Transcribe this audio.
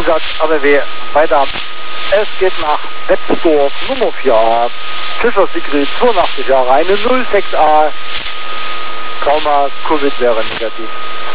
gesagt, aber wir weiter. Es geht nach Betzdorf, Nummer 4. Fischer Sigrid, 82 Jahre, eine 06a. Trauma, Covid wäre negativ.